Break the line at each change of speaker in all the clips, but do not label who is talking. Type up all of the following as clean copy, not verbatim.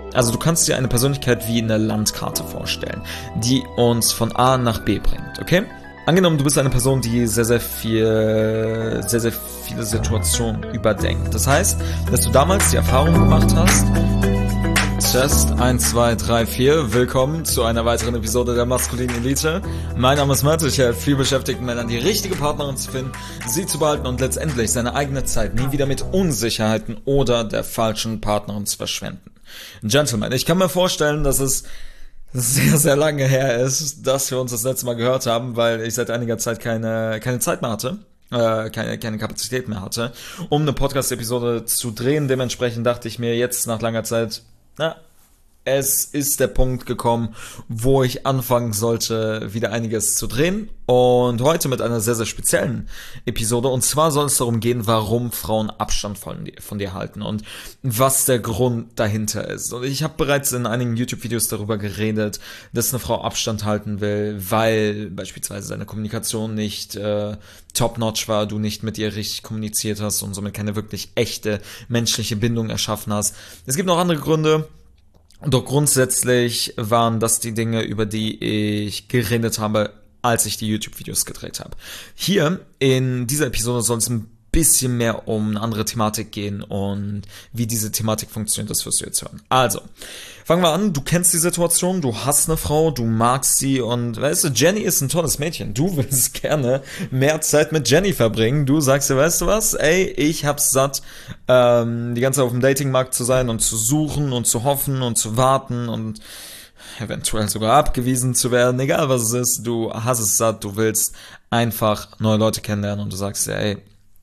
Also du kannst dir eine Persönlichkeit wie eine Landkarte vorstellen, die uns von A nach B bringt, okay? Angenommen, du bist eine Person, die sehr viele Situationen überdenkt. Das heißt, dass du damals die Erfahrung gemacht hast. Test 1, 2, 3, 4. Willkommen zu einer weiteren Episode der Maskulinen Elite. Mein Name ist Matt. Ich helfe viel beschäftigten Männern, die richtige Partnerin zu finden, sie zu behalten und letztendlich seine eigene Zeit nie wieder mit Unsicherheiten oder der falschen Partnerin zu verschwenden. Gentlemen, ich kann mir vorstellen, dass es sehr lange her ist, dass wir uns das letzte Mal gehört haben, weil ich seit einiger Zeit keine Zeit mehr hatte. Keine Kapazität mehr hatte, um eine Podcast-Episode zu drehen. Dementsprechend dachte ich mir jetzt nach langer Zeit, es ist der Punkt gekommen, wo ich anfangen sollte, wieder einiges zu drehen. Und heute mit einer sehr speziellen Episode. Und zwar soll es darum gehen, warum Frauen Abstand von dir halten und was der Grund dahinter ist. Und ich habe bereits in einigen YouTube-Videos darüber geredet, dass eine Frau Abstand halten will, weil beispielsweise seine Kommunikation nicht top-notch war, du nicht mit ihr richtig kommuniziert hast und somit keine wirklich echte menschliche Bindung erschaffen hast. Es gibt noch andere Gründe. Doch grundsätzlich waren das die Dinge, über die ich geredet habe, als ich die YouTube-Videos gedreht habe. Hier in dieser Episode soll es ein bisschen mehr um eine andere Thematik gehen und wie diese Thematik funktioniert, das wirst du jetzt hören. Also, fangen wir an. Du kennst die Situation, du hast eine Frau, du magst sie und weißt du, Jenny ist ein tolles Mädchen. Du willst gerne mehr Zeit mit Jenny verbringen. Du sagst dir, weißt du was? Ey, ich hab's satt, die ganze Zeit auf dem Datingmarkt zu sein und zu suchen und zu hoffen und zu warten und eventuell sogar abgewiesen zu werden. Egal was es ist, du hast es satt, du willst einfach neue Leute kennenlernen und du sagst dir, ey,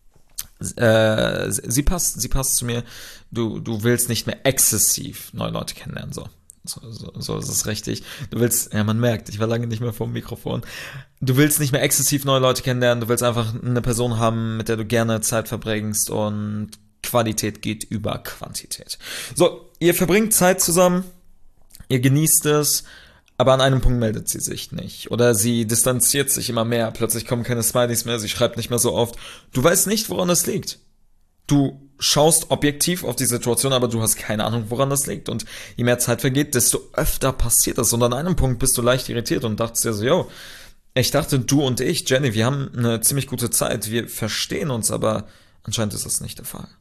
sie passt zu mir. Du willst nicht mehr exzessiv neue Leute kennenlernen, so ist es richtig. Du willst, ja, man merkt, ich war lange nicht mehr vor dem Mikrofon. Du willst nicht mehr exzessiv neue Leute kennenlernen, du willst einfach eine Person haben, mit der du gerne Zeit verbringst und Qualität geht über Quantität. So, ihr verbringt Zeit zusammen, ihr genießt es, aber an einem Punkt meldet sie sich nicht. Oder sie distanziert sich immer mehr. Plötzlich kommen keine Smileys mehr, sie schreibt nicht mehr so oft. Du weißt nicht, woran das liegt. Du schaust objektiv auf die Situation, aber du hast keine Ahnung, woran das liegt. Und je mehr Zeit vergeht, desto öfter passiert das. Und an einem Punkt bist du leicht irritiert und dachtest dir so, yo, ich dachte, du und ich, Jenny, wir haben eine ziemlich gute Zeit. Wir verstehen uns, aber anscheinend ist das nicht der Fall.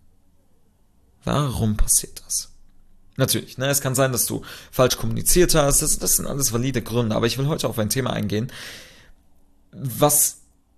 Warum passiert das? Natürlich, es kann sein, dass du falsch kommuniziert hast, das sind alles valide Gründe, aber ich will heute auf ein Thema eingehen, was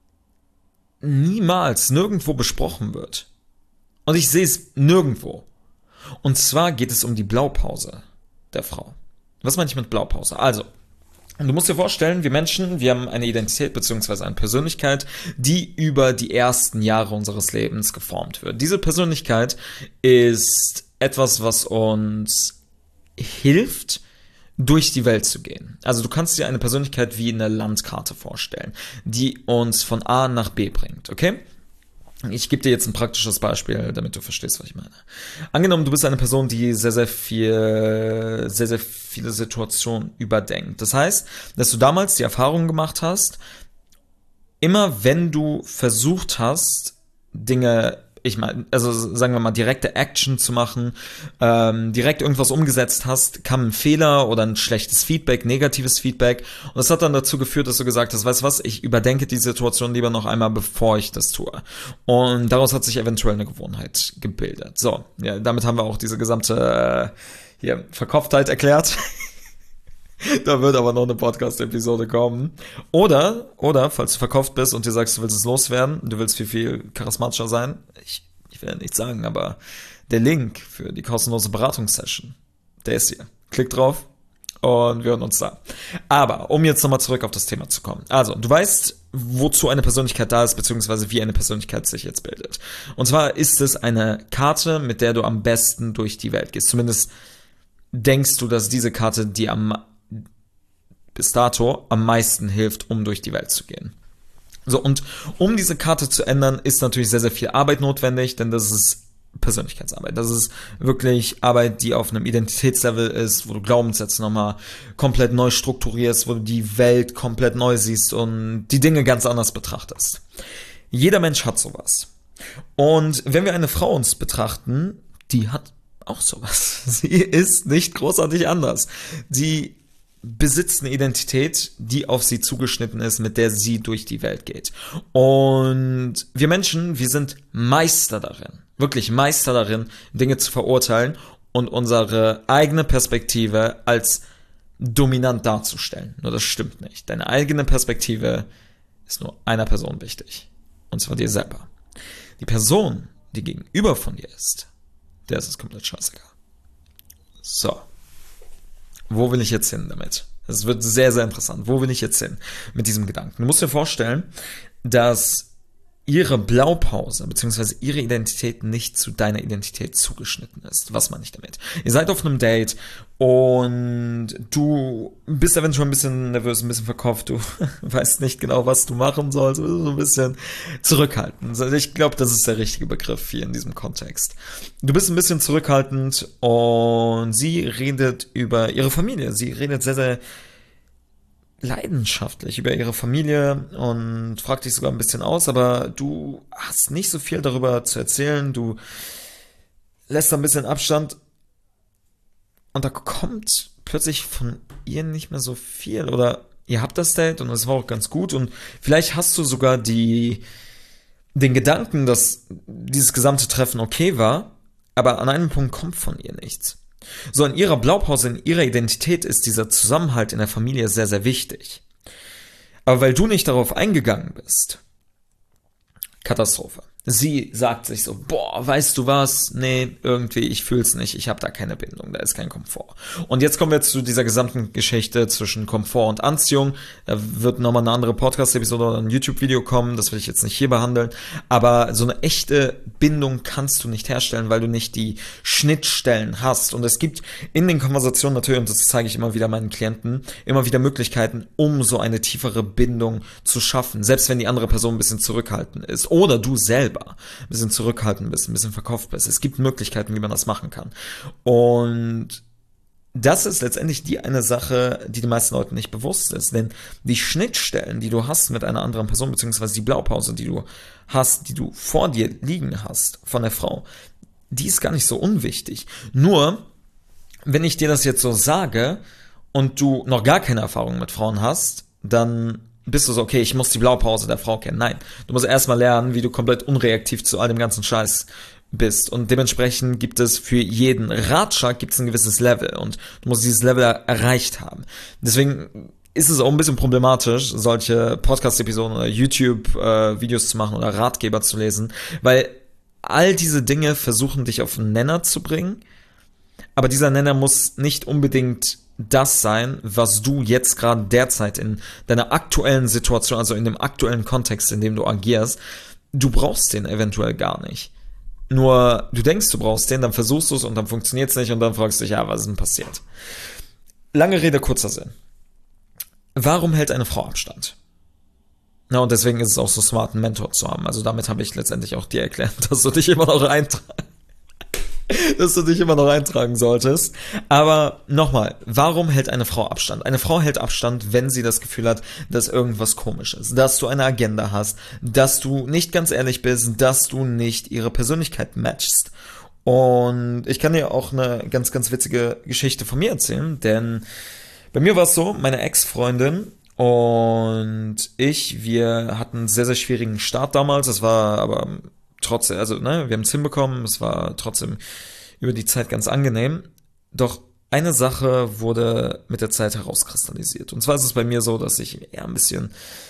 niemals nirgendwo besprochen wird. Und ich sehe es nirgendwo. Und zwar geht es um die Blaupause der Frau. Was meine ich mit Blaupause? Also, du musst dir vorstellen, wir Menschen, wir haben eine Identität bzw. eine Persönlichkeit, die über die ersten Jahre unseres Lebens geformt wird. Diese Persönlichkeit ist etwas, was uns hilft, durch die Welt zu gehen. Also du kannst dir eine Persönlichkeit wie eine Landkarte vorstellen, die uns von A nach B bringt, okay? Ich gebe dir jetzt ein praktisches Beispiel, damit du verstehst, was ich meine. Angenommen, du bist eine Person, die sehr viele Situationen überdenkt. Das heißt, dass du damals die Erfahrung gemacht hast, immer wenn du versucht hast, Dinge, also sagen wir mal, direkte Action zu machen, direkt irgendwas umgesetzt hast, kam ein Fehler oder ein schlechtes Feedback, negatives Feedback und das hat dann dazu geführt, dass du gesagt hast, weißt du was, ich überdenke die Situation lieber noch einmal, bevor ich das tue. Und daraus hat sich eventuell eine Gewohnheit gebildet. So, ja, damit haben wir auch diese gesamte Verkopftheit erklärt. Da wird aber noch eine Podcast-Episode kommen. Oder, falls du verkauft bist und dir sagst, du willst es loswerden, du willst viel charismatischer sein, ich will ja nichts sagen, aber der Link für die kostenlose Beratungssession, der ist hier. Klick drauf und wir hören uns da. Aber, um jetzt nochmal zurück auf das Thema zu kommen. Also, du weißt, wozu eine Persönlichkeit da ist, beziehungsweise wie eine Persönlichkeit sich jetzt bildet. Und zwar ist es eine Karte, mit der du am besten durch die Welt gehst. Zumindest denkst du, dass diese Karte dir bis dato am meisten hilft, um durch die Welt zu gehen. So, und um diese Karte zu ändern, ist natürlich sehr viel Arbeit notwendig, denn das ist Persönlichkeitsarbeit. Das ist wirklich Arbeit, die auf einem Identitätslevel ist, wo du Glaubenssätze nochmal komplett neu strukturierst, wo du die Welt komplett neu siehst und die Dinge ganz anders betrachtest. Jeder Mensch hat sowas. Und wenn wir eine Frau uns betrachten, die hat auch sowas. Sie ist nicht großartig anders. Sie besitzt eine Identität, die auf sie zugeschnitten ist, mit der sie durch die Welt geht. Und wir Menschen, wir sind Meister darin, wirklich Meister darin, Dinge zu verurteilen und unsere eigene Perspektive als dominant darzustellen. Nur das stimmt nicht. Deine eigene Perspektive ist nur einer Person wichtig. Und zwar dir selber. Die Person, die gegenüber von dir ist, der ist es komplett scheißegal. So. Wo will ich jetzt hin damit? Es wird sehr, sehr interessant. Wo will ich jetzt hin mit diesem Gedanken? Du musst dir vorstellen, dass ihre Blaupause bzw. ihre Identität nicht zu deiner Identität zugeschnitten ist. Was meine ich damit? Ihr seid auf einem Date und du bist eventuell ein bisschen nervös, ein bisschen verkopft, du weißt nicht genau, was du machen sollst, du bist so ein bisschen zurückhaltend. Also ich glaube, das ist der richtige Begriff hier in diesem Kontext. Du bist ein bisschen zurückhaltend und sie redet über ihre Familie. Sie redet sehr, sehr leidenschaftlich über ihre Familie und fragt dich sogar ein bisschen aus, aber du hast nicht so viel darüber zu erzählen, du lässt ein bisschen Abstand und da kommt plötzlich von ihr nicht mehr so viel oder ihr habt das Date und es war auch ganz gut und vielleicht hast du sogar den Gedanken, dass dieses gesamte Treffen okay war, aber an einem Punkt kommt von ihr nichts. So, in ihrer Blaupause, in ihrer Identität ist dieser Zusammenhalt in der Familie sehr, sehr wichtig. Aber weil du nicht darauf eingegangen bist, Katastrophe. Sie sagt sich so, boah, weißt du was? Nee, irgendwie, ich fühl's nicht, ich habe da keine Bindung, da ist kein Komfort. Und jetzt kommen wir zu dieser gesamten Geschichte zwischen Komfort und Anziehung. Da wird nochmal eine andere Podcast-Episode oder ein YouTube-Video kommen, das will ich jetzt nicht hier behandeln. Aber so eine echte Bindung kannst du nicht herstellen, weil du nicht die Schnittstellen hast. Und es gibt in den Konversationen natürlich, und das zeige ich immer wieder meinen Klienten, immer wieder Möglichkeiten, um so eine tiefere Bindung zu schaffen. Selbst wenn die andere Person ein bisschen zurückhaltend ist. Oder du selber ein bisschen zurückhaltend bist, ein bisschen verkopft bist. Es gibt Möglichkeiten, wie man das machen kann. Und das ist letztendlich die eine Sache, die den meisten Leuten nicht bewusst ist. Denn die Schnittstellen, die du hast mit einer anderen Person, beziehungsweise die Blaupause, die du hast, die du vor dir liegen hast von der Frau, die ist gar nicht so unwichtig. Nur, wenn ich dir das jetzt so sage und du noch gar keine Erfahrung mit Frauen hast, dann bist du so, okay, ich muss die Blaupause der Frau kennen. Nein, du musst erstmal lernen, wie du komplett unreaktiv zu all dem ganzen Scheiß bist. Und dementsprechend gibt es für jeden Ratschlag gibt es ein gewisses Level und du musst dieses Level erreicht haben. Deswegen ist es auch ein bisschen problematisch, solche Podcast-Episoden oder YouTube-Videos zu machen oder Ratgeber zu lesen, weil all diese Dinge versuchen, dich auf einen Nenner zu bringen, aber dieser Nenner muss nicht unbedingt das sein, was du jetzt gerade derzeit in deiner aktuellen Situation, also in dem aktuellen Kontext, in dem du agierst, du brauchst den eventuell gar nicht. Nur du denkst, du brauchst den, dann versuchst du es und dann funktioniert es nicht und dann fragst du dich, ja, was ist denn passiert? Lange Rede, kurzer Sinn. Warum hält eine Frau Abstand? Na, und deswegen ist es auch so smart, einen Mentor zu haben. Also damit habe ich letztendlich auch dir erklärt, dass du dich immer noch eintragen solltest. Aber nochmal, warum hält eine Frau Abstand? Eine Frau hält Abstand, wenn sie das Gefühl hat, dass irgendwas komisch ist, dass du eine Agenda hast, dass du nicht ganz ehrlich bist, dass du nicht ihre Persönlichkeit matchst. Und ich kann dir auch eine ganz, ganz witzige Geschichte von mir erzählen, denn bei mir war es so, meine Ex-Freundin und wir hatten einen sehr, sehr schwierigen Start damals, es war aber trotzdem, also wir haben es hinbekommen, es war trotzdem über die Zeit ganz angenehm. Doch eine Sache wurde mit der Zeit herauskristallisiert. Und zwar ist es bei mir so, dass ich eher ein bisschen,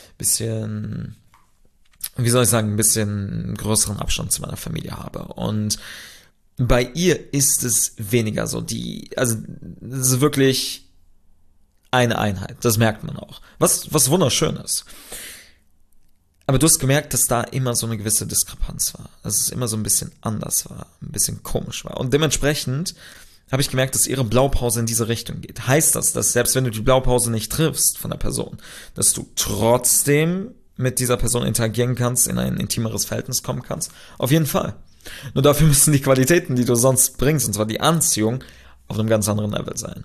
wie soll ich sagen, ein bisschen größeren Abstand zu meiner Familie habe. Und bei ihr ist es weniger so. Also es ist wirklich eine Einheit. Das merkt man auch. Was wunderschön ist. Aber du hast gemerkt, dass da immer so eine gewisse Diskrepanz war. Dass es immer so ein bisschen anders war, ein bisschen komisch war. Und dementsprechend habe ich gemerkt, dass ihre Blaupause in diese Richtung geht. Heißt das, dass selbst wenn du die Blaupause nicht triffst von der Person, dass du trotzdem mit dieser Person interagieren kannst, in ein intimeres Verhältnis kommen kannst? Auf jeden Fall. Nur dafür müssen die Qualitäten, die du sonst bringst, und zwar die Anziehung, auf einem ganz anderen Level sein.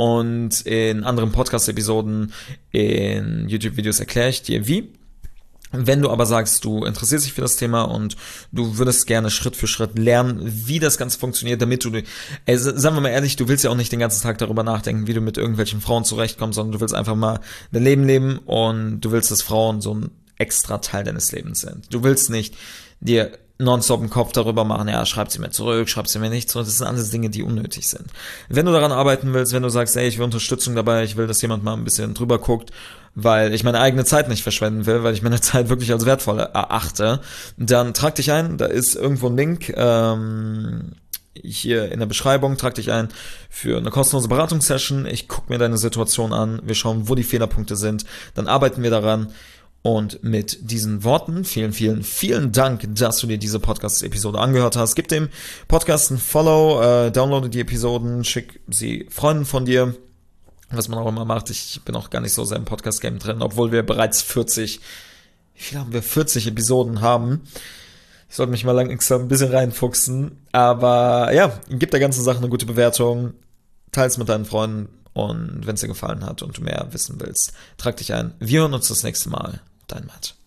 Und in anderen Podcast-Episoden, in YouTube-Videos erkläre ich dir, wie. Wenn du aber sagst, du interessierst dich für das Thema und du würdest gerne Schritt für Schritt lernen, wie das Ganze funktioniert, damit du, sagen wir mal ehrlich, du willst ja auch nicht den ganzen Tag darüber nachdenken, wie du mit irgendwelchen Frauen zurechtkommst, sondern du willst einfach mal dein Leben leben und du willst, dass Frauen so ein extra Teil deines Lebens sind. Du willst nicht dir nonstop im Kopf darüber machen, ja, schreibt sie mir zurück, schreibt sie mir nicht zurück, das sind alles Dinge, die unnötig sind. Wenn du daran arbeiten willst, wenn du sagst, ey, ich will Unterstützung dabei, ich will, dass jemand mal ein bisschen drüber guckt, weil ich meine eigene Zeit nicht verschwenden will, weil ich meine Zeit wirklich als wertvoll erachte, dann trag dich ein, da ist irgendwo ein Link, hier in der Beschreibung, trag dich ein für eine kostenlose Beratungssession, ich gucke mir deine Situation an, wir schauen, wo die Fehlerpunkte sind, dann arbeiten wir daran. Und mit diesen Worten, vielen, vielen, vielen Dank, dass du dir diese Podcast-Episode angehört hast. Gib dem Podcast ein Follow, downloade die Episoden, schick sie Freunden von dir, was man auch immer macht. Ich bin auch gar nicht so sehr im Podcast-Game drin, obwohl wir bereits 40 Episoden haben. Ich sollte mich mal langsam ein bisschen reinfuchsen. Aber ja, gib der ganzen Sache eine gute Bewertung, teils mit deinen Freunden und wenn es dir gefallen hat und du mehr wissen willst, trag dich ein. Wir hören uns das nächste Mal. Dein Matt.